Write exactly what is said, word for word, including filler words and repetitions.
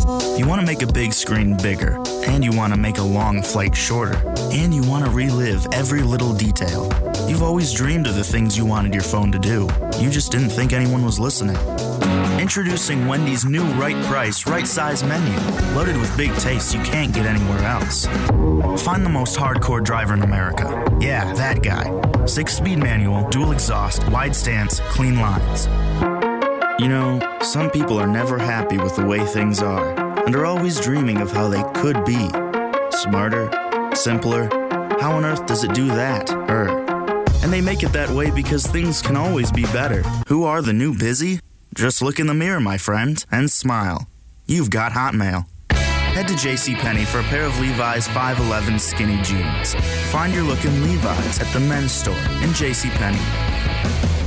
You want to make a big screen bigger, and you want to make a long flight shorter, and you want to relive every little detail. You've always dreamed of the things you wanted your phone to do. You just didn't think anyone was listening. Introducing Wendy's new right price, right size menu, loaded with big tastes you can't get anywhere else. Find the most hardcore driver in America. Yeah, that guy. Six-speed manual, dual exhaust, wide stance, clean lines. You know, some people are never happy with the way things are, and are always dreaming of how they could be. Smarter, simpler. How on earth does it do that? Er. And they make it that way because things can always be better. Who are the new busy? Just look in the mirror, my friend, and smile. You've got Hotmail. Head to JCPenney for a pair of Levi's five eleven skinny jeans. Find your look in Levi's at the men's store in JCPenney.